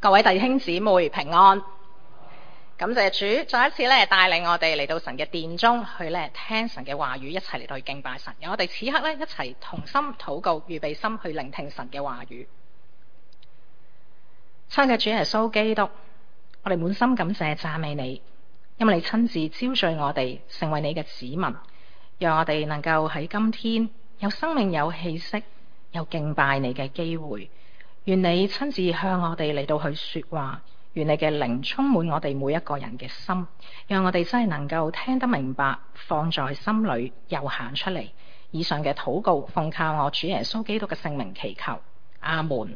各位弟兄姊妹平安，感謝主再一次帶領我哋嚟到神嘅殿中去聽神嘅話語，一齊嚟到去敬拜神。我哋此刻一齊同心禱告，預備心去聆聽神嘅話語。親愛嘅主耶穌基督，我哋滿心感謝讚美你，因為你親自招聚我哋成為你嘅子民，讓我哋能夠喺今天有生命、有氣息、有敬拜你嘅機會。願你親自向我哋嚟到去說話，願你嘅靈充滿我哋每一個人嘅心，讓我哋真係能夠聽得明白，放在心裏又行出嚟。以上嘅禱告奉靠我主耶穌基督嘅聖名祈求，阿門。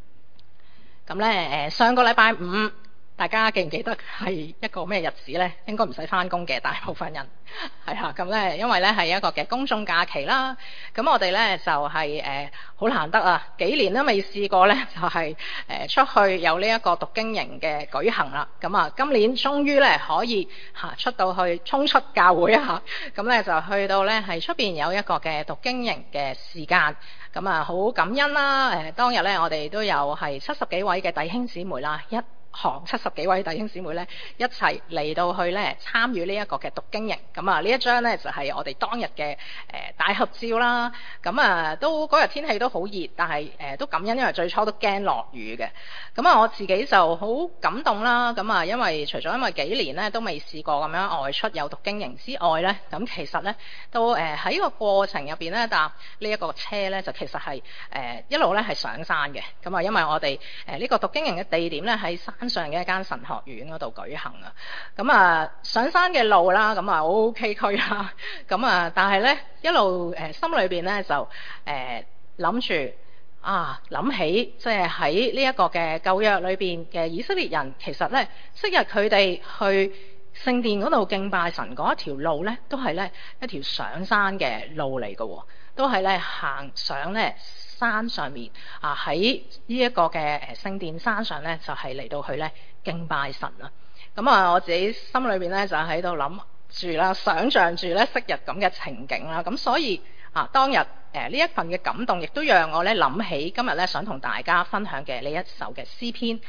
咁上個禮拜五，大家記唔記得係一個咩日子呢？應該唔使返工嘅大部分人係啊。咁因為係一個嘅公眾假期啦。咁我哋就係好難得啊，幾年都未試過就係出去有呢一個讀經營嘅舉行啦。咁啊，今年終於可以出到去衝出教會啊。咁就去到係出邊有一個嘅讀經營嘅時間。咁啊，好感恩啦。當日我哋都有係70幾位嘅弟兄姊妹啦，一行70幾位弟兄姊妹一齊嚟到去參與呢一個嘅讀經營。咁啊，呢一張就係我哋當日嘅大合照啦。咁啊，都嗰日天氣都好熱，但係都感恩，因為最初都驚落雨嘅。咁啊，我自己就好感動啦。咁啊，因為除咗因為幾年都未試過咁樣外出有讀經營之外咁其實都喺個過程入邊搭呢一個車就其實係一路係上山嘅。咁啊，因為我哋呢個讀經營嘅地點喺山上嘅一間神學院嗰度舉行啊。咁啊，上山嘅路啦，咁啊好崎嶇啦。咁啊，但係一路心裏邊就諗住諗起即係喺呢一個嘅舊約裏邊嘅以色列人，其實昔日佢哋去聖殿嗰度敬拜神嗰一條路都係一條上山嘅路嚟嘅，都係行上山上面喺呢一個嘅聖殿山上就係嚟到去敬拜神啊。咁啊，我自己心裏邊就喺度諗住啦，想象住昔日咁嘅情景啦。咁所以當日呢一份嘅感動，亦都讓我諗起今日想同大家分享嘅呢一首嘅詩篇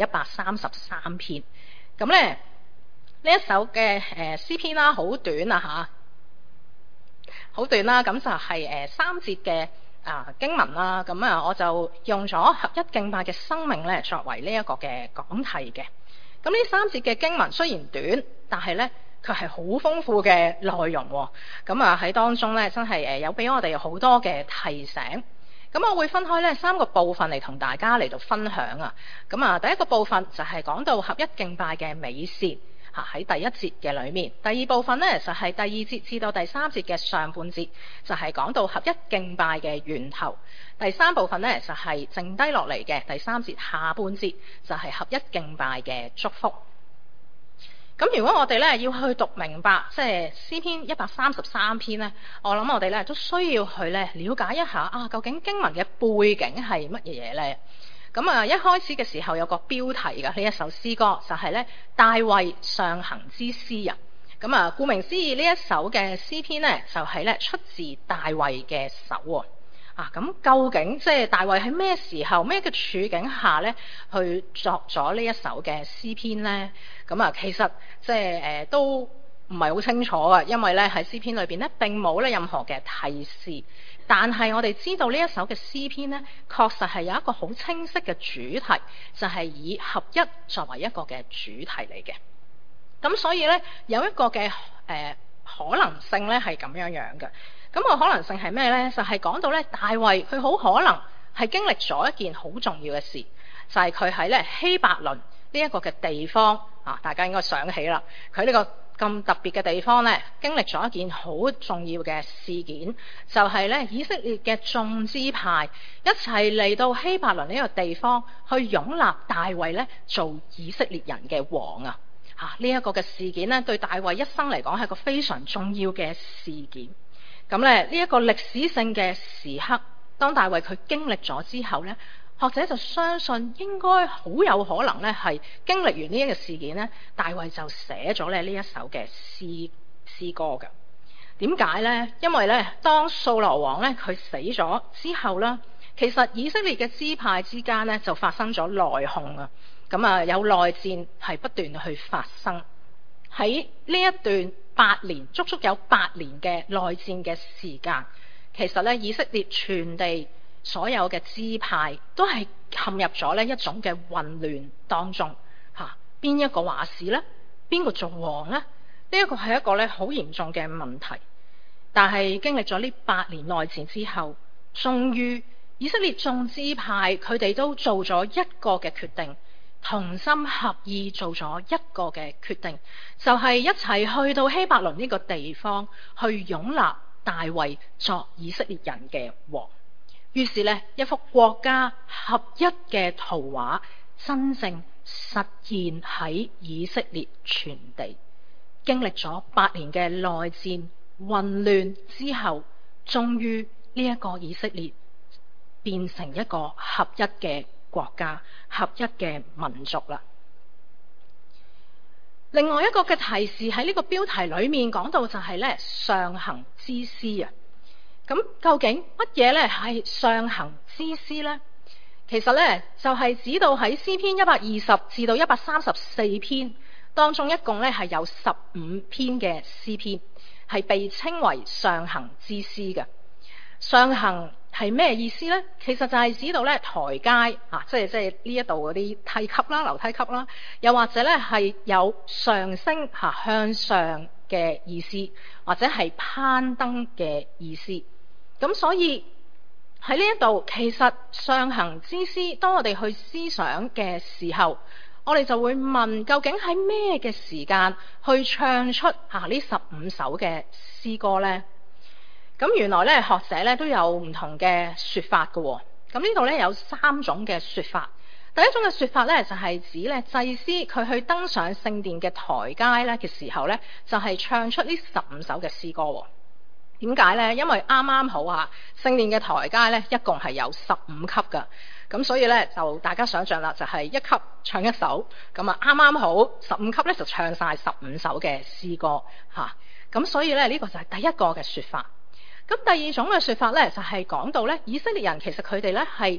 133篇。咁呢一首嘅詩篇啦，好短啊好短啦。咁就係3節嘅經文啦。咁啊，我就用咗合一敬拜嘅生命作為呢一個嘅講題嘅。咁呢3節嘅經文雖然短，但係佢係好豐富嘅內容喎。咁啊，喺當中真係有俾我哋好多嘅提醒。咁我會分開3個部分嚟同大家嚟到分享啊。咁啊，第一個部分就係講到合一敬拜嘅美善喺第1節嘅裏面。第二部分就係第2節至到第3節嘅上半節，就係講到合一敬拜嘅源頭。第3部分就係剩低落嚟嘅第3節下半節，就係合一敬拜嘅祝福。咁如果我哋要去讀明白即係詩篇133篇我諗我哋都需要去了解一下究竟經文嘅背景係乜嘢呢？咁啊，一開始嘅時候有個標題嘅呢一首詩歌就係大衛上行之詩人。咁啊，顧名思義呢一首嘅詩篇就係出自大衛嘅手喎。咁究竟即係大衛喺咩時候、咩嘅處境下去作咗呢一首嘅詩篇呢？咁啊，其實即係都唔係好清楚啊，因為喺詩篇裏邊並冇任何嘅提示。但係我哋知道呢一首嘅詩篇確實係有一個好清晰嘅主題，就係以合一作為一個嘅主題嚟嘅。咁所以有一個嘅可能性係咁樣嘅。咁個可能性係咩呢？就係講到大衛佢好可能係經歷咗一件好重要嘅事，就係佢喺希伯倫呢一個嘅地方大家應該想起啦，佢呢個咁特別嘅地方經歷咗一件好重要嘅事件，就係以色列嘅眾支派一齊嚟到希伯倫呢個地方去擁立大衛做以色列人嘅王啊！呢一個嘅事件對大衛一生嚟講係個非常重要嘅事件。咁呢一個歷史性嘅時刻，當大衛佢經歷咗之後學者就相信應該好有可能係經歷完呢一個事件大衛就寫咗呢一首嘅詩歌嘅。點解呢？因為當掃羅王佢死咗之後其實以色列嘅支派之間呢，就發生咗內訌啊，有內戰係不斷去發生。喺呢一段8年，足足有8年嘅內戰嘅時間，其實呢，以色列全地所有嘅支派都係陷入咗呢一種嘅混亂當中嚇。邊一個話事呢？邊個做王呢？呢一個係一個咧好嚴重嘅問題。但係經歷咗呢8年內戰之後，終於以色列眾支派佢哋都做咗一個嘅決定，同心合意做咗一個嘅決定，就係一齊去到希伯倫呢個地方去擁立大衛作以色列人嘅王。於是呢，一幅國家合一嘅圖畫真正實現喺以色列全地。經歷咗8年嘅內戰混亂之後，終於呢一個以色列變成一個合一嘅國家、合一嘅民族啦。另外一個嘅提示喺呢個標題裏面講到就係咧上行之詩啊。咁究竟乜嘢咧係上行之詩呢？其實咧就係指到喺詩篇120至到134篇當中，一共咧係有15篇嘅詩篇係被稱為上行之詩嘅。上行係咩意思呢？其實就係指到咧台階啊，即係呢一度嗰啲梯級啦、樓梯級啦，又或者咧係有上升向上嘅意思，或者係攀登嘅意思。咁所以喺呢一度，其實上行之詩，當我哋去思想嘅時候，我哋就會問，究竟喺咩嘅時間去唱出呢15首嘅詩歌呢？咁原來咧學者咧都有唔同嘅說法嘅喎。咁呢度咧有3種嘅說法。第一種嘅說法咧就係指咧祭司佢去登上聖殿嘅台階咧嘅時候咧，就係唱出呢15首嘅詩歌喎。點解呢？因為啱啱好聖殿嘅台階咧一共係有15級㗎，咁所以咧就大家想象啦，就係1級唱1首，咁啱啱好15級咧就唱晒15首嘅詩歌嚇。咁所以咧呢個就係第一個嘅說法。咁第二種嘅說法咧就係講到咧以色列人其實佢哋咧係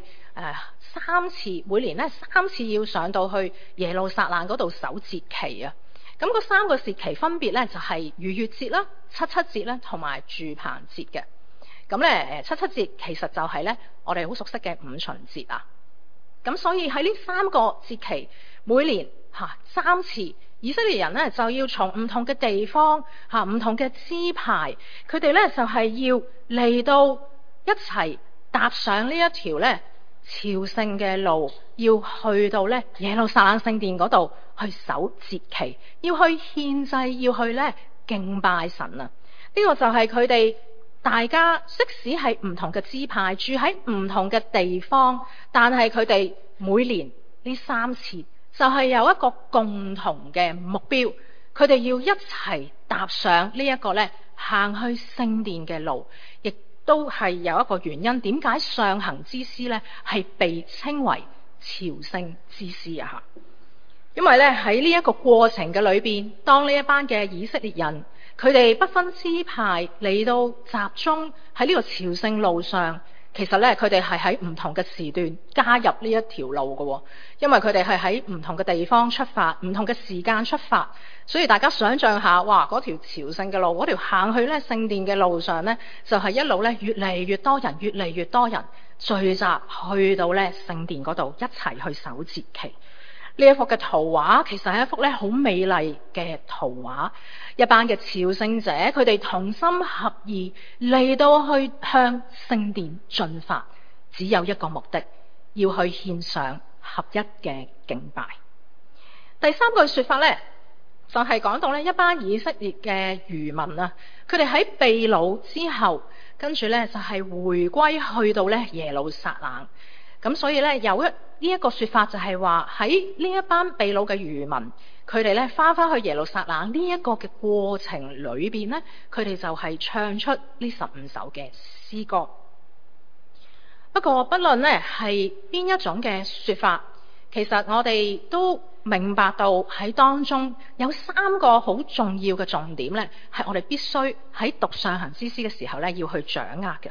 3次，每年咧3次要上到去耶路撒冷嗰度守節期啊。咁嗰3個節期分別咧就係逾越節啦、七七節啦同埋住棚節嘅。咁咧七七節其實就係咧我哋好熟悉嘅五旬節啊。咁所以喺呢3個節期，每年3次，以色列人咧就要從唔同嘅地方唔同嘅支派，佢哋咧就係要嚟到一齊踏上呢一條咧朝聖嘅路，要去到咧耶路撒冷聖殿嗰度去守節期，要去獻祭，要去咧敬拜神啊！呢個就係佢哋大家即使係唔同嘅支派，住喺唔同嘅地方，但係佢哋每年呢3次就係有一個共同嘅目標，佢哋要一齊踏上呢一個咧行去聖殿嘅路，亦都係有一個原因，點解上行之詩咧係被稱為朝聖之詩啊？因為咧喺呢一個過程嘅裏邊，當呢一班嘅以色列人，佢哋不分支派嚟到集中喺呢個朝聖路上，其實咧佢哋係喺唔同嘅時段加入呢一條路嘅，因為佢哋係喺唔同嘅地方出發，唔同嘅時間出發，所以大家想象下，哇！嗰條朝聖嘅路，嗰條行去咧聖殿嘅路上咧，就係一路咧越嚟越多人，越嚟越多人聚集去到咧聖殿嗰度一齊去守節期。呢一幅嘅圖畫其實係一幅咧好美麗嘅圖畫，一班嘅朝聖者佢哋同心合意嚟到去向聖殿進發，只有一個目的，要去獻上合一嘅敬拜。第3句說法咧就係講到咧一班以色列嘅餘民啊，佢哋喺被擄之後，跟住咧就係回歸去到咧耶路撒冷。咁所以咧有呢一個說法就係話喺呢一班被擄嘅餘民，佢哋咧翻返去耶路撒冷呢一個嘅過程裏邊咧，佢哋就係唱出呢15首嘅詩歌。不過不論咧係邊一種嘅說法，其實我哋都明白到喺當中有3個好重要嘅重點咧，係我哋必須喺讀上行之詩嘅時候咧要去掌握嘅。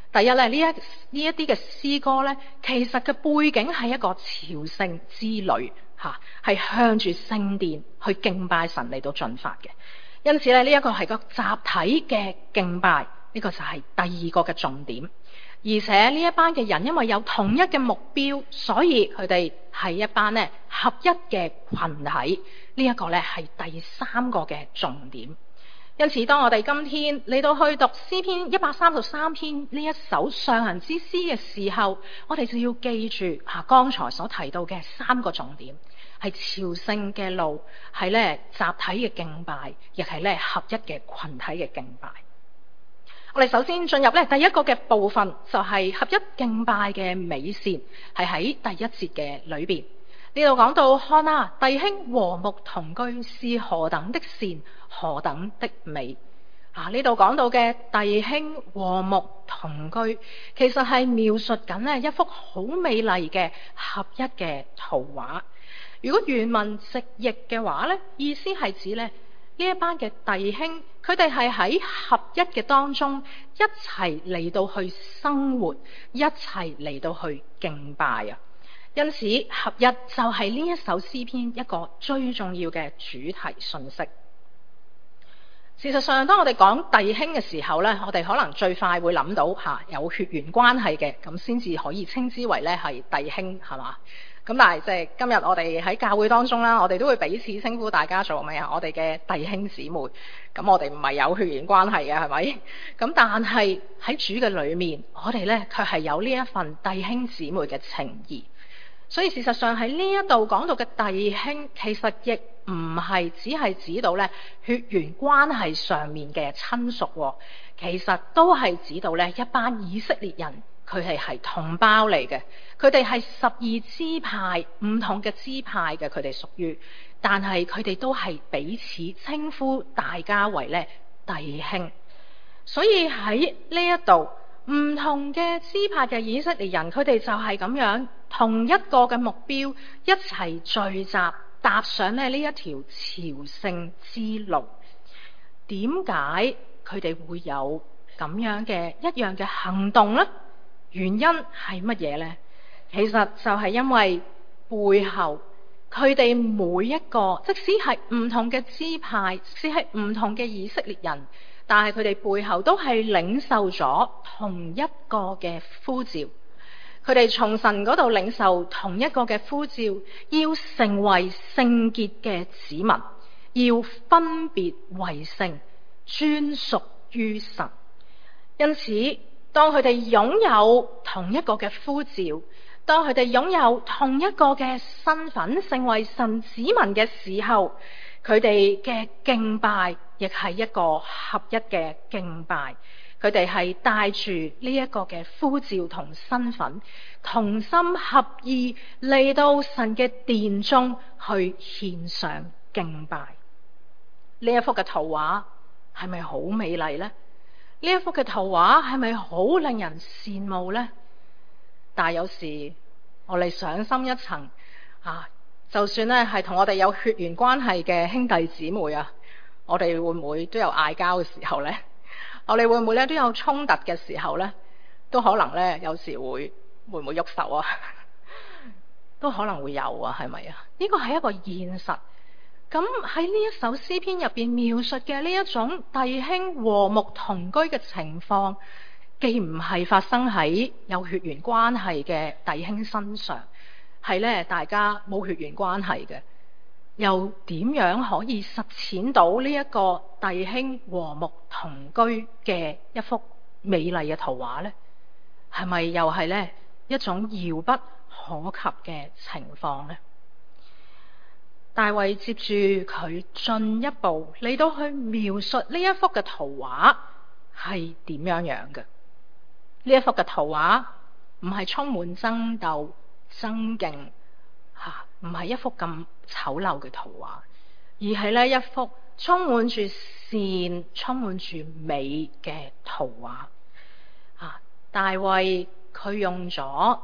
第一咧，呢一啲嘅詩歌咧，其實嘅背景係一個朝聖之旅嚇，係向住聖殿去敬拜神嚟到進發嘅。因此咧，呢一個係個集體嘅敬拜，呢個就係第二個嘅重點。而且呢一班嘅人因為有同一嘅目標，所以佢哋係一班咧合一嘅群體。呢一個咧係第三個嘅重點。因此，當我哋今天嚟到去讀詩篇133篇呢一首上行之詩嘅時候，我哋就要記住剛才所提到嘅三個重點，係朝聖嘅路，係咧集體嘅敬拜，亦係咧合一嘅群體嘅敬拜。我哋首先進入咧第一個嘅部分，就係合一敬拜嘅美善，係喺第一節嘅裏邊。呢度講到，看啊，弟兄和睦同居是何等的善，何等的美。呢度講到嘅弟兄和睦同居，其實係描述緊呢一幅好美麗嘅合一嘅圖畫。如果原文直譯嘅話呢，意思係指呢一班嘅弟兄，佢哋係喺合一嘅當中一齊嚟到去生活，一齊嚟到去敬拜啊！因此，合一就係呢一首詩篇一個最重要嘅主題訊息。事實上，當我哋講弟兄嘅時候呢，我哋可能最快會諗到有血緣關係嘅，咁先至可以稱之為呢係弟兄，係嘛？咁但係即係今日我哋喺教會當中啦，我哋都會彼此稱呼大家做咩啊？我哋嘅弟兄姊妹，咁我哋唔係有血緣關係嘅，係咪？咁但係喺主嘅裏面，我哋呢卻係有呢一份弟兄姊妹嘅情誼。所以事實上喺呢一度講到嘅弟兄，其實亦唔係只係指到咧血緣關係上面嘅親屬，其實都係指到咧一班以色列人，佢哋係同胞嚟嘅，佢哋係12支派唔同嘅支派嘅，佢哋屬於，但係佢哋都係彼此稱呼大家為咧弟兄。所以喺呢一度唔同嘅支派嘅以色列人，佢哋就係咁樣同一個嘅目標，一齊聚集，踏上呢一條朝聖之路。點解佢哋會有咁樣嘅一樣嘅行動呢？原因係乜嘢呢？其實就係因為背後佢哋每一個，即使係唔同嘅支派，即使係唔同嘅以色列人，但係佢哋背後都係領受咗同一個嘅呼召。佢哋從神嗰度領受同一個嘅呼召，要成為聖潔嘅子民，要分別為聖，專屬於神。因此，當佢哋擁有同一個嘅呼召，當佢哋擁有同一個嘅身份，成為神子民嘅時候，佢哋嘅敬拜亦係一個合一嘅敬拜。佢哋係帶住呢一個嘅呼召同身份，同心合意嚟到神嘅殿中去獻上敬拜。呢一幅嘅圖畫係咪好美麗呢？呢一幅嘅圖畫係咪好令人羨慕呢？但係有時我哋上深一層就算咧係同我哋有血緣關係嘅兄弟姊妹啊，我哋會唔會都有嗌交嘅時候呢？我哋會唔會咧都有衝突嘅時候呢？都可能咧有時會唔會喐手啊？都可能會有啊，係咪啊？呢個係一個現實。咁喺呢一首詩篇入邊描述嘅呢一種弟兄和睦同居嘅情況，既唔係發生喺有血緣關係嘅弟兄身上，係咧大家冇血緣關係嘅，又點樣可以實踐到呢一個弟兄和睦同居嘅一幅美麗嘅圖畫呢？係咪又係呢一種遙不可及嘅情況呢？大衛接住佢進一步嚟到去描述呢一幅嘅圖畫係點樣樣嘅。呢一幅嘅圖畫唔係充滿爭鬥、爭競，唔係一幅咁醜陋嘅圖畫，而係呢一幅充滿住善、充滿住美嘅圖畫。大衛佢用咗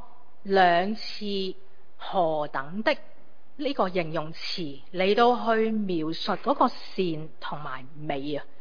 2次何等的呢個形容詞嚟到去描述嗰個善同埋美啊！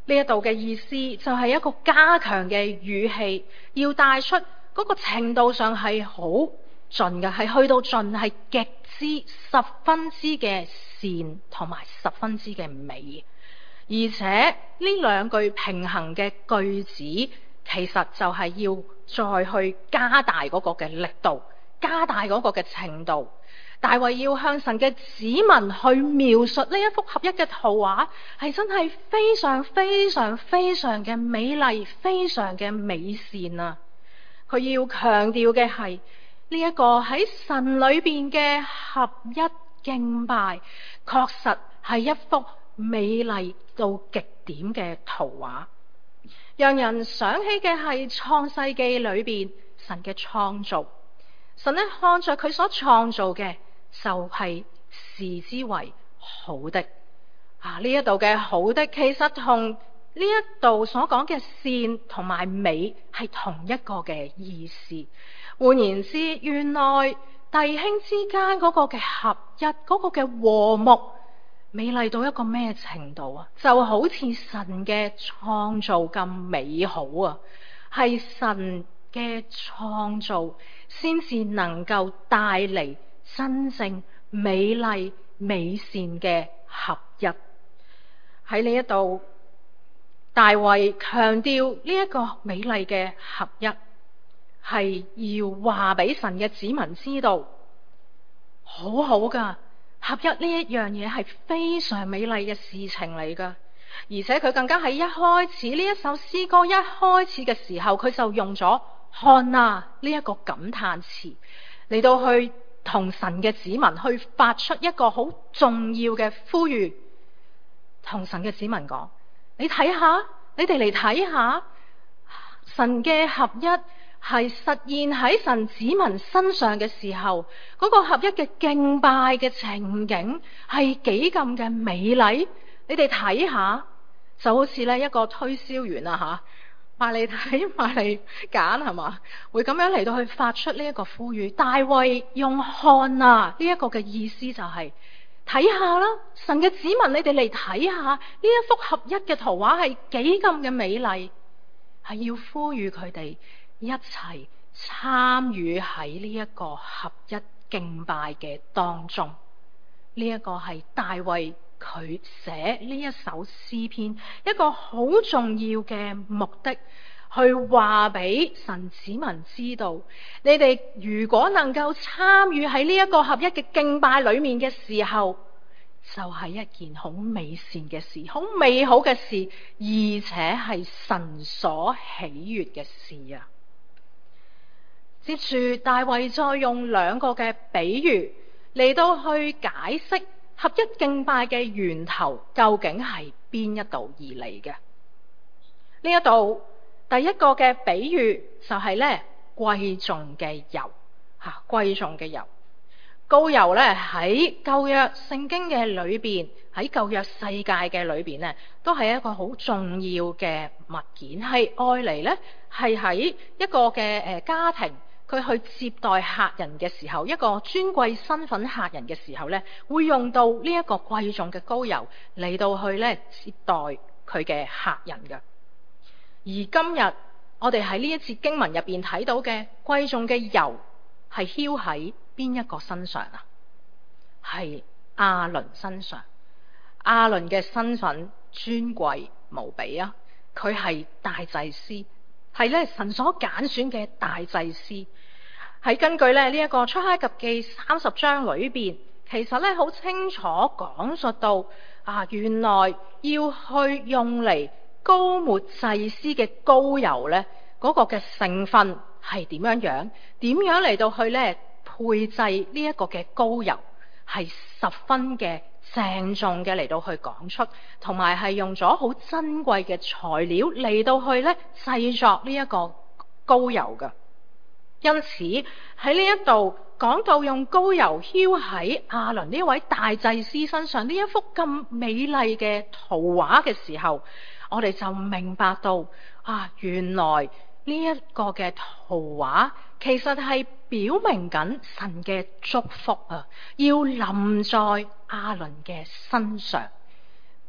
呢一度嘅意思就係一個加強嘅語氣，要帶出嗰個程度上係好盡嘅，係去到盡，係極之十分之嘅善同埋十分之嘅美。而且呢兩句平衡嘅句子，其實就係要再去加大嗰個嘅力度，加大嗰個嘅程度。大衛要向神嘅子民去描述呢一幅合一嘅圖畫，係真係非常非常非常嘅美麗，非常嘅美善啊！佢要強調嘅係呢一個喺神裏邊嘅合一敬拜，確實係一幅美麗到極點嘅圖畫，讓人想起嘅係創世記裏邊神嘅創造。神呢，看着佢所創造嘅就係視之為好的。呢一度嘅好的，其實同呢一度所講嘅善同埋美係同一個嘅意思。換言之，原來弟兄之間嗰個嘅合一，嗰個嘅和睦，美麗到一個咩程度啊？就好似神嘅創造咁美好啊！係神嘅創造先至能夠帶嚟真正美麗美善嘅合一。喺呢一度，大衛強調呢一個美麗嘅合一，係要話俾神嘅子民知道，好好噶，合一呢一樣嘢係非常美麗嘅事情嚟噶。而且佢更加喺一開始呢一首詩歌一開始嘅時候，佢就用咗看啊呢一個感嘆詞嚟到去同神嘅子民去發出一個好重要嘅呼籲，同神嘅子民講：你睇下，你哋嚟睇下，神嘅合一係實現喺神子民身上嘅時候，嗰個合一嘅敬拜嘅情景係幾咁嘅美麗。你哋睇下，就好似呢一個推銷員啊買嚟睇買嚟揀，係嘛，會咁樣嚟到去發出呢一個呼籲。大衛用看啊呢一個嘅意思就係睇下啦，神嘅子民，你哋嚟睇下呢一幅合一嘅圖畫係幾咁嘅美麗，係要呼籲佢哋一齊參與喺呢一個合一敬拜嘅當中。呢一個係大衛佢寫呢一首詩篇一個好重要嘅目的，去話俾神子民知道，你哋如果能夠參與喺呢一個合一嘅敬拜裏面嘅時候，就係一件好美善嘅事，好美好嘅事，而且係神所喜悅嘅事啊！接住大衛再用兩個嘅比喻嚟到去解釋合一敬拜嘅源頭究竟係邊一度而嚟嘅。呢一度第一個嘅比喻就係咧貴重嘅油，貴重嘅油。膏油咧喺舊約聖經嘅裏邊，喺舊約世界嘅裏邊咧，都係一個好重要嘅物件，係愛嚟咧，係喺一個嘅家庭，佢去接待客人嘅時候，一個尊貴身份客人嘅時候咧，會用到呢一個貴重嘅膏油嚟到去咧接待佢嘅客人嘅。而今日我哋喺呢一節經文入邊睇到嘅貴重嘅油係澆喺邊一個身上啊？係亞倫身上。亞倫嘅身份尊貴無比啊！佢係大祭司，係咧神所揀選嘅大祭司。喺根據咧呢一個出埃及記30章裏邊，其實咧好清楚講述到原來要去用嚟膏抹祭司嘅膏油咧，嗰個嘅成分係點樣嚟到去咧配製呢一個嘅膏油，係十分嘅鄭重嘅嚟到去講出，同埋係用咗好珍貴嘅材料嚟到去咧製作呢一個膏油嘅。因此喺呢一度講到用膏油澆喺亞倫呢位大祭司身上呢一幅咁美麗嘅圖畫嘅時候，我哋就明白到原來呢一個嘅圖畫其實係表明緊神嘅祝福要臨在亞倫嘅身上。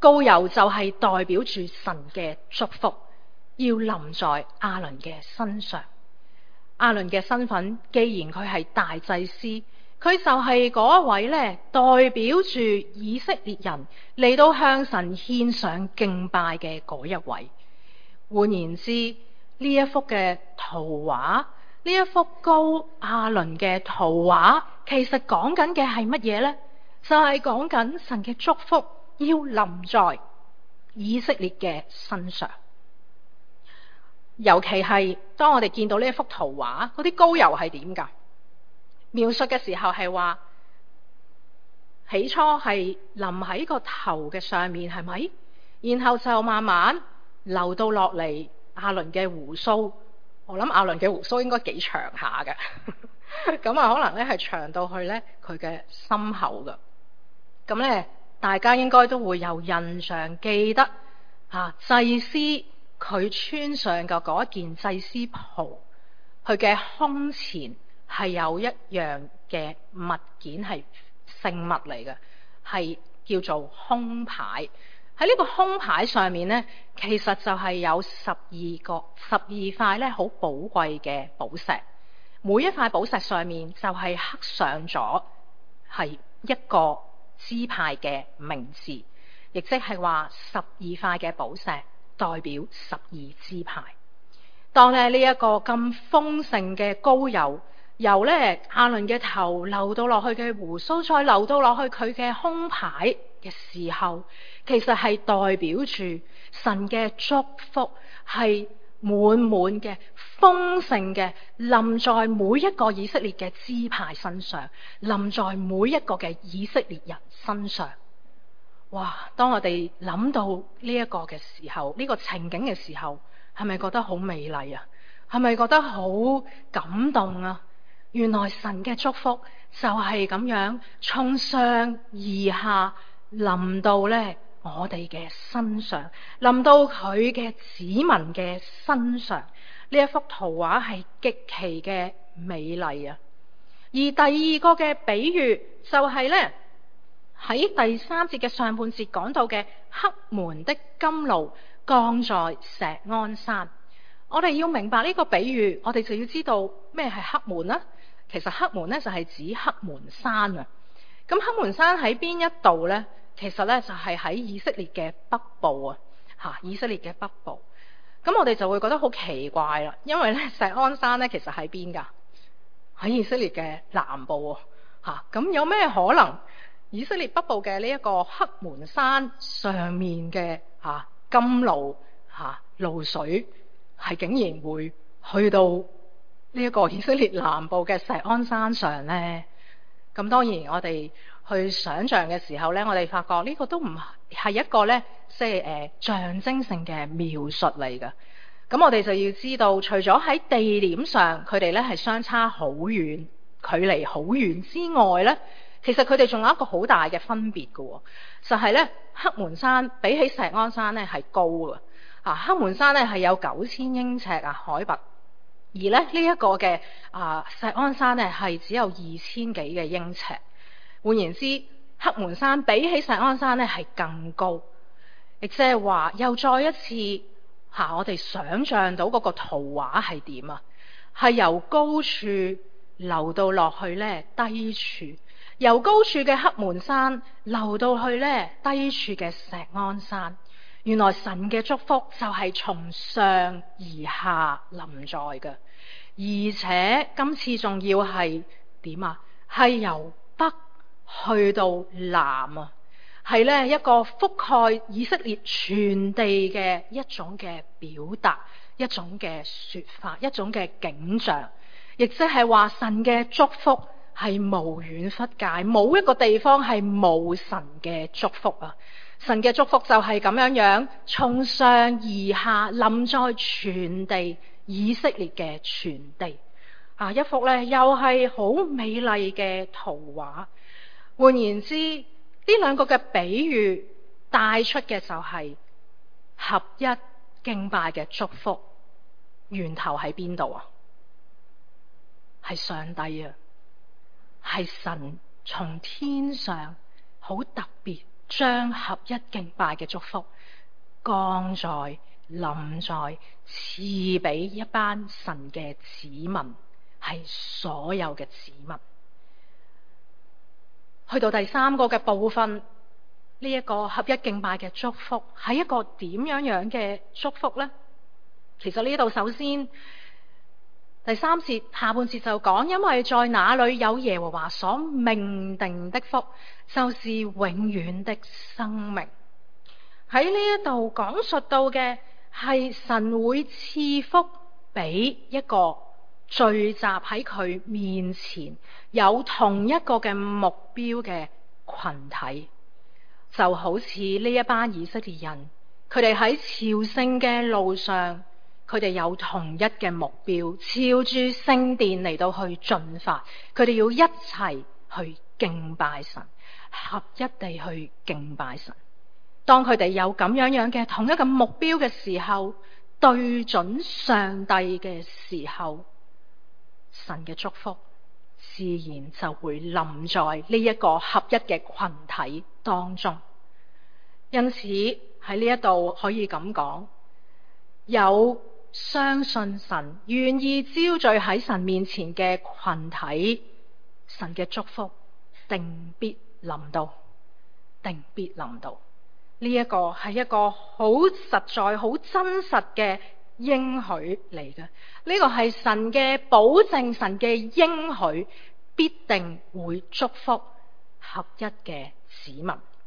膏油就係代表住神嘅祝福，要臨在亞倫嘅身上。亞倫嘅身份，既然佢係大祭司，佢就係嗰一位咧，代表住以色列人嚟到向神獻上敬拜嘅嗰一位。換言之，呢一幅嘅圖畫，呢一幅膏亞倫嘅圖畫，其實講緊嘅係乜嘢呢？就係講緊神嘅祝福要臨在以色列嘅身上。尤其係當我哋見到呢一幅圖畫，嗰啲膏油係點㗎？描述嘅時候係話，起初係淋喺個頭嘅上面，係咪？然後就慢慢流到落嚟亞倫嘅鬍鬚。我諗亞倫嘅鬍鬚應該幾長下嘅，咁啊可能咧係長到去咧佢嘅心口㗎。咁咧大家應該都會有印象記得祭司佢穿上嘅嗰一件祭司袍，佢嘅胸前係有一樣嘅物件係聖物嚟嘅，係叫做胸牌。喺呢個胸牌上面呢，其實就係有12塊咧好寶貴嘅寶石，每一塊寶石上面就係刻上咗係一個支派嘅名字，亦即係話12塊嘅寶石代表12支派。當呢一個咁豐盛嘅膏油由亞倫嘅頭流到落去嘅鬍鬚，再流到落去佢嘅胸牌嘅時候，其實係代表住神嘅祝福係滿滿嘅、豐盛嘅，臨在每一個以色列嘅支派身上，臨在每一個嘅以色列人身上。哇！當我哋諗到呢一個嘅時候，呢個情景嘅時候，係咪覺得好美麗啊？係咪覺得好感動啊？原來神嘅祝福就係咁樣從上而下臨到我哋嘅身上，臨到佢嘅子民嘅身上。呢一幅圖畫係極其嘅美麗啊！而第二個嘅比喻就係喺第3節嘅上半節講到嘅黑門的甘露降在錫安山。我哋要明白呢個比喻，我哋就要知道咩係黑門啦。其實黑門就係指黑門山啊。咁黑門山喺邊一度呢？其實就係喺以色列嘅北部啊，以色列嘅北部。咁我哋就會覺得好奇怪啦，因為錫安山其實喺邊㗎？喺以色列嘅南部啊。咁有咩可能以色列北部嘅呢一個黑門山上面嘅甘露露水係竟然會去到呢一個以色列南部嘅錫安山上呢？咁當然我哋去想像嘅時候呢，我哋發覺呢個都唔係一個即係象徵性嘅描述嚟㗎。咁我哋就要知道，除咗喺地點上佢哋係相差好遠，距離好遠之外呢，其實佢哋仲有一個好大嘅分別㗎，就係黑門山比起錫安山係高㗎。黑門山係有9000英尺海拔，而呢一個嘅錫安山係只有2000幾嘅英尺。換言之，黑門山比起錫安山係更高，亦即係話又再一次我哋想像到嗰個圖畫係點啊？係由高處流到落去低處，由高處嘅黑門山流到去低處嘅錫安山。原來神嘅祝福就係從上而下臨在嘅，而且今次仲要係點啊？係由北去到南啊，係一個覆蓋以色列全地嘅一種嘅表達，一種嘅說法，一種嘅景象，亦即係話神嘅祝福係無遠弗屆，冇一個地方係冇神嘅祝福啊！神嘅祝福就係咁樣樣，從上而下臨在全地以色列嘅全地一幅又係好美麗嘅圖畫。換言之，呢兩個嘅比喻帶出嘅就係合一敬拜嘅祝福源頭喺邊度啊？係上帝啊，係神從天上好特別將合一敬拜嘅祝福降在、臨在、賜俾一班神嘅子民，係所有嘅子民。去到第三個嘅部分，呢一個合一敬拜嘅祝福係一個點樣嘅祝福呢？其實呢度首先第三節下半節就講，因為在那裏有耶和華所命定的福，就是永遠的生命。喺呢一度講述到嘅係神會賜福俾一個聚集喺佢面前有同一個嘅目標嘅群體，就好似呢一班以色列人，佢哋喺朝聖嘅路上，佢哋有同一嘅目標，朝住聖殿嚟到去進發，佢哋要一齊去敬拜神，合一地去敬拜神。當佢哋有咁樣嘅同一個目標嘅時候，對準上帝嘅時候，神嘅祝福自然就會臨在呢一個合一嘅群體當中。因此喺呢一度可以咁講，有相信神、願意招聚喺神面前嘅群體，神嘅祝福定必臨到，定必臨到。呢一個係一個好實在、好真實嘅應許嚟嘅。呢個係神嘅保證，神嘅應許必定會祝福合一嘅子民。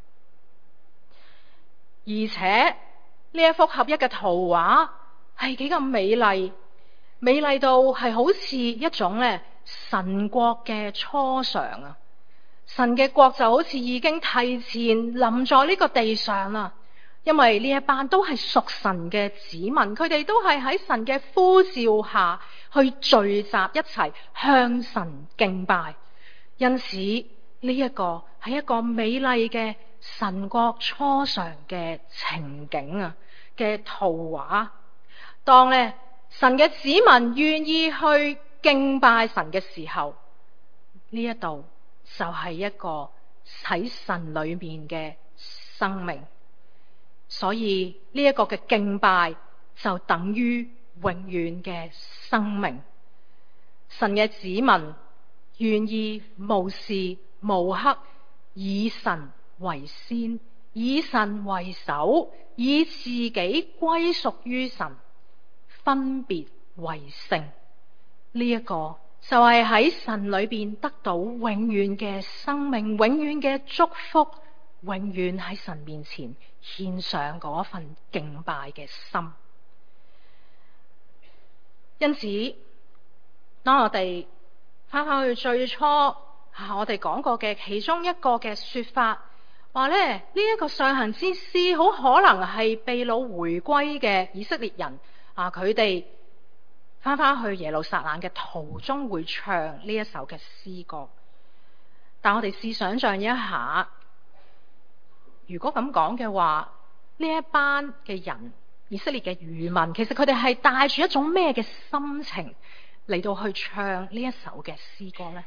而且呢一幅合一嘅圖畫係幾咁美麗，美麗到係好似一種神國嘅初嘗啊！神嘅國就好似已經提前臨在呢個地上啦，因為呢一班都係屬神嘅子民，佢哋都係喺神嘅呼召下去聚集一齊向神敬拜。因此呢一個係一個美麗嘅神國初嘗嘅情景啊嘅圖畫。當神嘅子民願意去敬拜神嘅時候，呢一度就係一個喺神裏面嘅生命，所以呢一個嘅敬拜就等於永遠嘅生命。神嘅子民願意無時無刻以神為先，以神為首，以自己歸屬於神，分別為聖。呢一個就係喺神裏邊得到永遠嘅生命，永遠嘅祝福，永遠喺神面前獻上嗰份敬拜嘅心。因此，當我哋翻去最初我哋講過嘅其中一個嘅說法，話呢一個上行之詩好可能係被擄回歸嘅以色列人佢哋翻去耶路撒冷嘅途中會唱呢一首嘅詩歌。但我哋試想象一下，如果咁講嘅話，呢一班嘅人，以色列嘅餘民，其實佢哋係帶住一種咩嘅心情嚟到去唱呢一首嘅詩歌呢？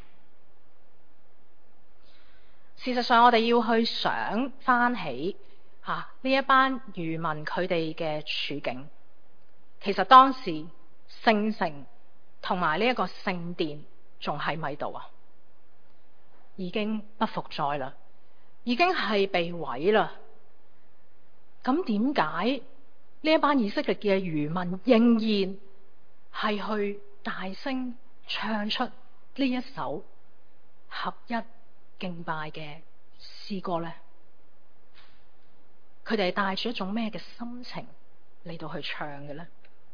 事實上，我哋要去想翻起呢一班餘民佢哋嘅處境。其實當時聖城同埋呢一個聖殿仲喺咪度啊？已經不復在啦，已經係被毀啦。咁點解呢一班以色列嘅餘民仍然係去大聲唱出呢一首合一敬拜嘅詩歌呢？佢哋係帶住一種咩嘅心情嚟到去唱嘅呢？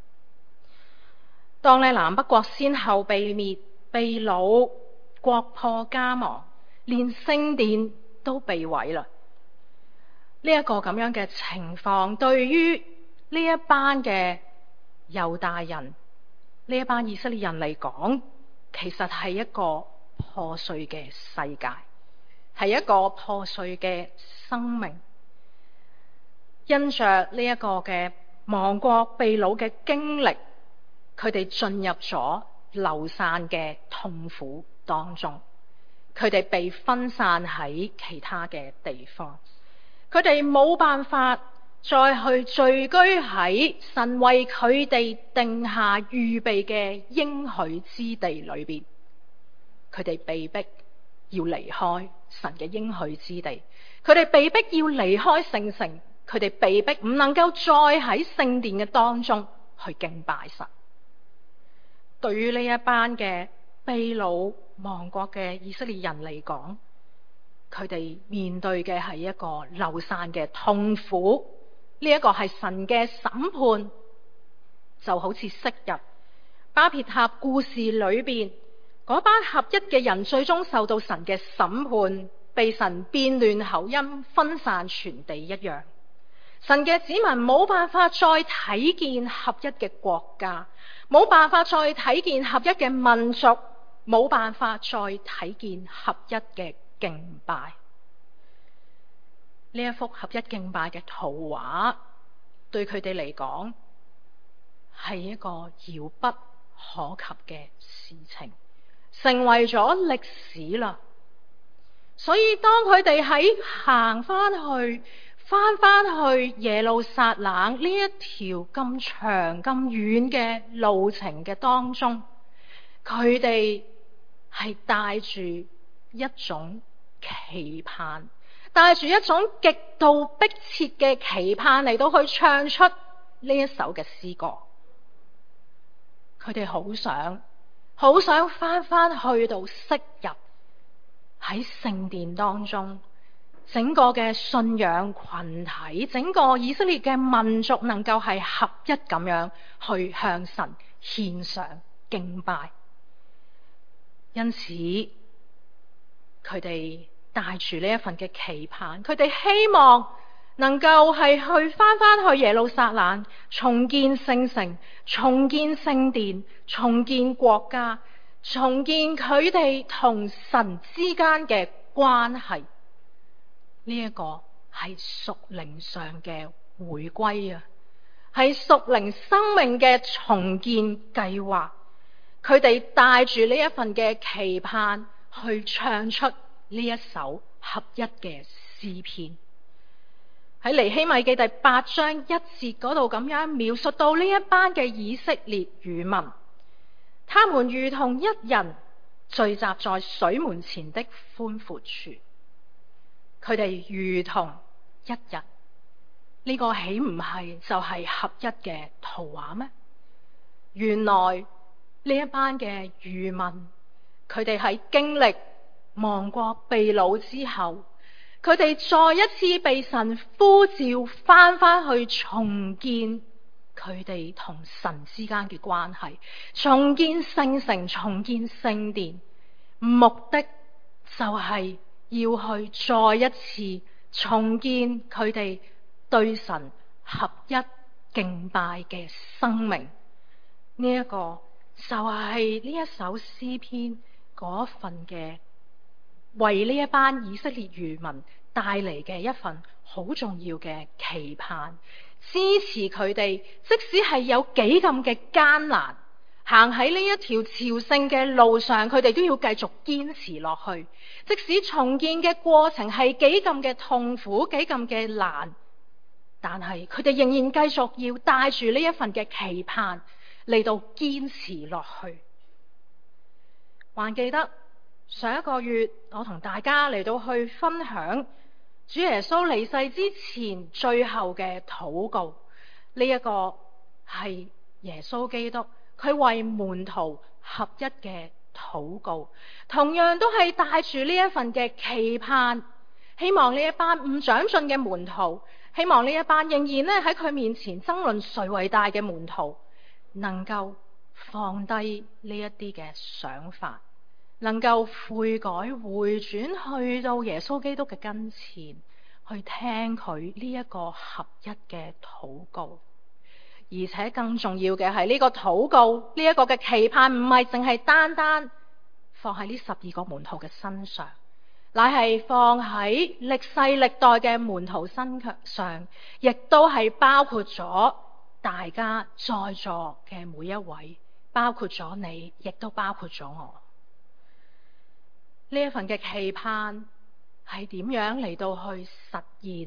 當南北國先後被滅、被擄、國破家亡，連聖殿都被毀啦。呢一個咁樣嘅情況，對於呢一班嘅猶大人、呢一班以色列人嚟講，其實係一個破碎嘅世界，係一個破碎嘅生命。因着呢一個嘅亡國被擄嘅經歷，佢哋進入咗流散嘅痛苦當中，佢哋被分散喺其他嘅地方。 佢哋冇辦法再去聚居喺神為佢哋定下預備嘅應許之地裏邊，佢哋被逼要離開神嘅應許之地，佢哋被逼要離開聖城，佢哋被逼唔能夠再喺聖殿嘅當中去敬拜神。對於呢一班嘅被擄亡國嘅以色列人嚟講，佢哋面對嘅係一個流散嘅痛苦，呢一個係神嘅審判，就好似昔日巴別塔故事裏邊嗰班合一嘅人最終受到神嘅審判，被神變亂口音分散全地一樣。神嘅子民冇辦法再睇見合一嘅國家，冇辦法再睇見合一嘅民族，冇辦法再睇見合一嘅敬拜。呢一幅合一敬拜嘅圖畫，對佢哋嚟講係一個遙不可及嘅事情，成為咗歷史啦。所以當佢哋喺行翻去耶路撒冷呢一條咁長咁遠嘅路程嘅當中，佢哋係帶住一種期盼，帶住一種極度迫切嘅期盼嚟到去唱出呢一首嘅詩歌。佢哋好想翻去到昔日喺聖殿當中，整個嘅信仰群體，整個以色列嘅民族能夠係合一咁樣去向神獻上敬拜。因此佢哋帶住呢一份嘅期盼，佢哋希望能夠係翻去耶路撒冷，重建聖城，重建聖殿，重建國家，重建佢哋同神之間嘅關係。呢一個係屬靈上嘅回歸啊，係屬靈生命嘅重建計劃。佢哋帶住呢一份嘅期盼去唱出呢一首合一嘅詩篇。喺尼希米記第8章1節嗰度咁樣描述到呢一班嘅以色列餘民，他們如同一人聚集在水門前的寬闊處。佢哋如同一人，呢個豈唔係就係合一嘅圖畫咩？原來呢一班嘅餘民，佢哋喺經歷亡國被擄之後，佢哋再一次被神呼召翻去重建佢哋同神之間嘅關係，重建聖城，重建聖殿，目的就係要去再一次重建佢哋對神合一敬拜嘅生命。呢一個就係呢一首詩篇嗰份嘅為呢一班以色列餘民帶嚟嘅一份好重要嘅期盼，支持佢哋即使係有幾咁嘅艱難，行喺呢一條朝聖嘅路上，佢哋都要繼續堅持落去。即使重建嘅過程係幾咁嘅痛苦，幾咁嘅難，但係佢哋仍然繼續要帶住呢一份嘅期盼嚟到堅持落去。還記得上一個月我同大家嚟到去分享主耶穌離世之前最後嘅禱告，呢一個係耶穌基督佢為門徒合一嘅禱告，同樣都係帶住呢一份嘅期盼，希望呢一班唔長進嘅門徒，希望呢一班仍然咧喺佢面前爭論誰為大嘅門徒，能夠放低呢一啲嘅想法，能夠悔改回轉去到耶穌基督嘅跟前，去聽佢呢一個合一嘅禱告。而且更重要嘅係呢個禱告，呢一個嘅期盼唔係淨係單單放喺呢12個門徒嘅身上，乃係放喺歷世歷代嘅門徒身上，亦都係包括咗大家在座嘅每一位，包括咗你，亦都包括咗我。呢一份嘅期盼係點樣嚟到去實現，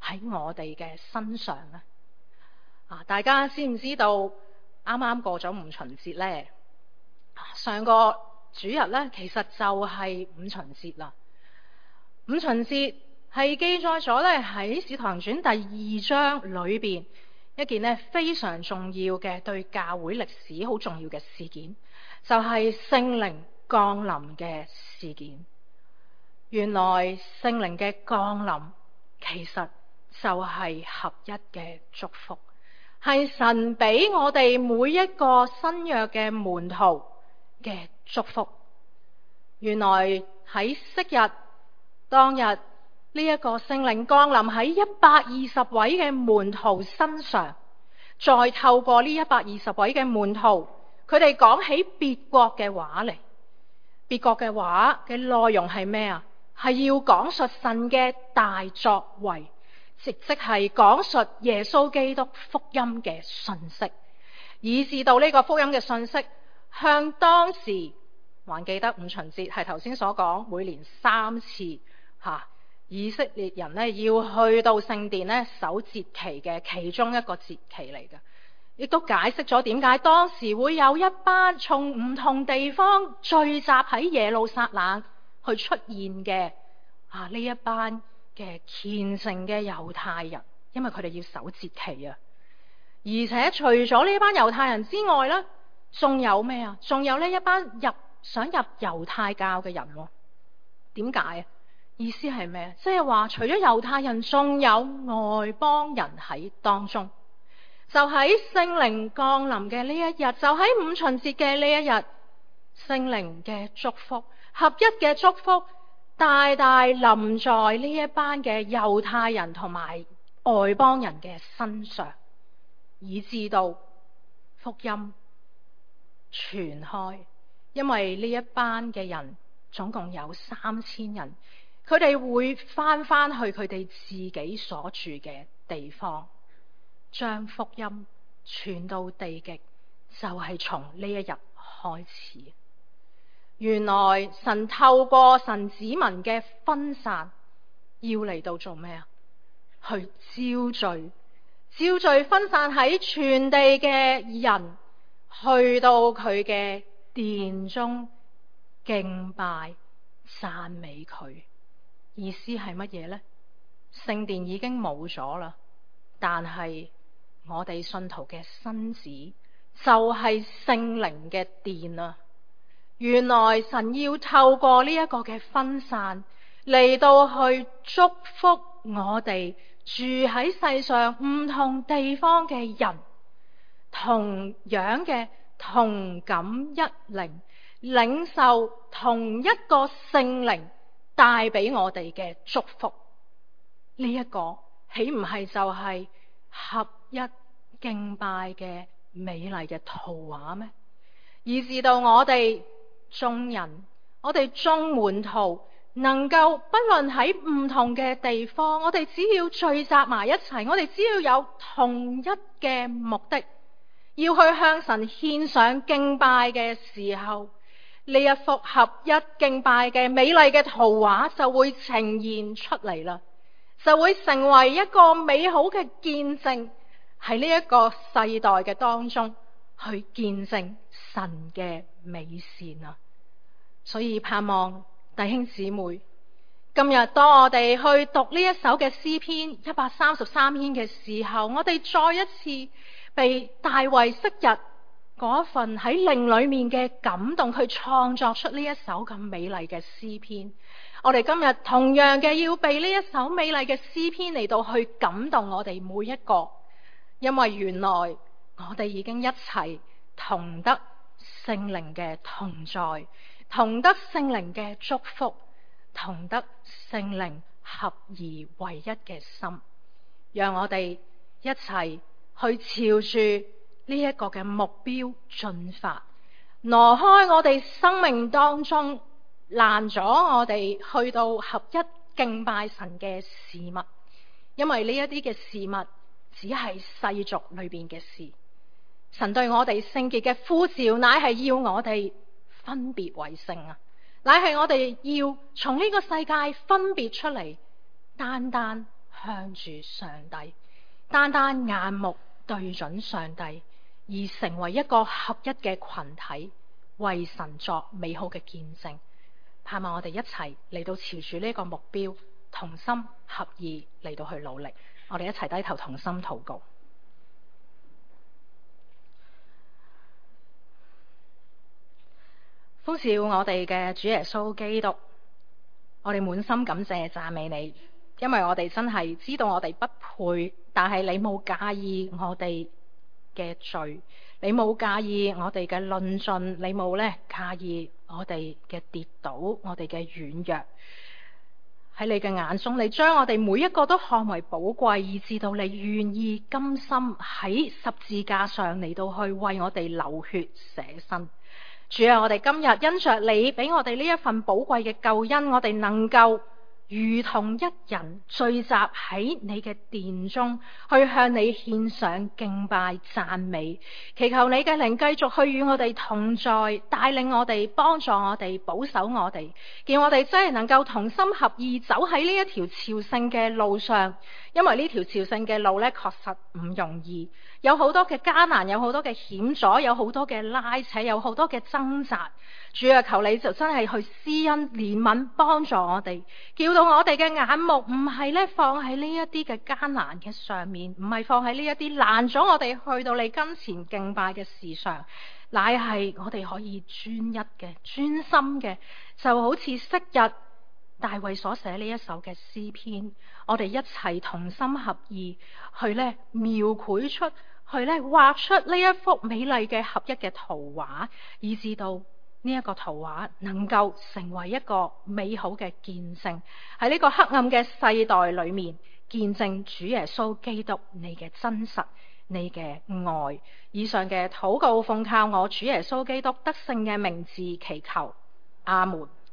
喺我哋嘅身上呢？大家知唔知道啱啱過咗五旬節呢？上個主日呢，其實就係五旬節啦。五旬節係記載咗呢喺《使徒行傳》第2章裏邊一件呢非常重要嘅對教會歷史好重要嘅事件，就係聖靈降臨嘅事件。原來聖靈嘅降臨其實就係合一嘅祝福，係神俾我哋每一個新約嘅門徒嘅祝福。原來喺昔日當日呢一個聖靈降臨喺120位嘅門徒身上，再透過呢120位嘅門徒，佢哋講起別國嘅話嚟。別國嘅話嘅內容係咩啊？係要講述神嘅大作為，即係講述耶穌基督福音嘅信息，以至到呢個福音嘅信息向當時還記得五旬節係頭先所講每年3次以色列人呢要去到聖殿呢守節期嘅其中一個節期嚟嘅，亦都解釋咗點解當時會有一班從唔同地方聚集喺耶路撒冷去出現嘅呢一班嘅虔誠嘅猶太人，因為佢哋要守節期啊。而且除咗呢班猶太人之外呢，仲有咩啊？仲有呢一班想入猶太教嘅人。點解啊？意思係咩？即係話除咗猶太人，仲有外邦人喺當中。就喺聖靈降臨嘅呢一日，就喺五旬節嘅呢一日，聖靈嘅祝福、合一嘅祝福，大大臨在呢一班嘅猶太人同埋外邦人嘅身上，以致到福音傳開。因為呢一班嘅人總共有3000人，佢哋會翻去佢哋自己所住嘅地方，將福音傳到地極，就係從呢一日開始。原來神透過神子民嘅分散，要嚟到做咩啊？去招聚分散喺全地嘅人，去到佢嘅殿中敬拜讚美佢。意思係乜嘢呢？聖殿已經冇咗啦，但係我哋信徒嘅身子就係聖靈嘅殿啊！原來神要透過呢一個嘅分散嚟到去祝福我哋住喺世上唔同地方嘅人，同樣嘅同感一靈，領受同一個聖靈帶俾我哋嘅祝福。呢一個豈唔係就係合一敬拜嘅美麗嘅圖畫咩？以至到我哋眾人，我哋眾門徒能夠不論喺唔同嘅地方，我哋只要聚集埋一齊，我哋只要有同一嘅目的，要去向神獻上敬拜嘅時候，呢一幅合一敬拜嘅美麗嘅圖畫就會呈現出嚟啦，就會成為一個美好嘅見證，喺呢一個世代嘅當中去見證神嘅美善啊！所以盼望弟兄姊妹，今日當我哋去讀呢一首嘅詩篇133篇嘅時候，我哋再一次被大衛昔日嗰份喺靈裏面嘅感動，去創作出呢一首咁美麗嘅詩篇。我哋今日同樣嘅要被呢一首美麗嘅詩篇嚟到去感動我哋每一個，因為原來我哋已經一齊同得聖靈嘅同在，同得聖靈嘅祝福，同得聖靈合而為一嘅心，讓我哋一齊去朝住呢一個嘅目標進發，挪開我哋生命當中攔咗我哋去到合一敬拜神嘅事物，因為呢一啲嘅事物只係世俗裏邊嘅事。神對我哋聖潔嘅呼召，乃係要我哋分別為聖啊！乃係我哋要從呢個世界分別出嚟，單單向住上帝，單單眼目對準上帝，而成為一個合一嘅群體，為神作美好嘅見證。盼望我哋一齊嚟到朝住呢個目標，同心合意嚟到去努力。我哋一齊低頭同心禱告。呼召我哋嘅主耶穌基督，我哋滿心感謝讚美你，因為我哋真係知道我哋不配，但係你冇介意我哋嘅罪，你冇介意我哋嘅論盡，你冇介意我哋嘅跌倒，我哋嘅軟弱。喺你嘅眼中，你將我哋每一個都看為寶貴，以至到你願意甘心喺十字架上嚟到去為我哋流血捨身。主啊，我哋今日因着你俾我哋呢一份寶貴嘅救恩，我哋能夠如同一人聚集喺你嘅殿中，去向你獻上敬拜讚美，祈求你嘅靈繼續去與我哋同在，帶領我哋，幫助我哋，保守我哋，叫我哋真係能夠同心合意走喺呢一條朝聖嘅路上。因為呢條朝聖嘅路確實唔容易，有好多嘅艱難，有好多嘅險阻，有好多嘅拉扯，有好多嘅掙扎。主啊，求你就真係去施恩憐憫，幫助我哋，叫到我哋嘅眼目唔係放喺呢一啲嘅艱難嘅上面，唔係放喺呢一啲攔咗我哋去到你跟前敬拜嘅事上，乃係我哋可以專一嘅、專心嘅，就好似昔日大衛所寫呢一首嘅詩篇，我哋一齊同心合意去描繪出，去畫出呢一幅美麗嘅合一嘅圖畫，以至到呢一個圖畫能夠成為一個美好嘅見證，喺呢個黑暗嘅世代裏面見證主耶穌基督你嘅真實，你嘅愛。以上嘅禱告奉靠我主耶穌基督得勝嘅名字祈求，阿門。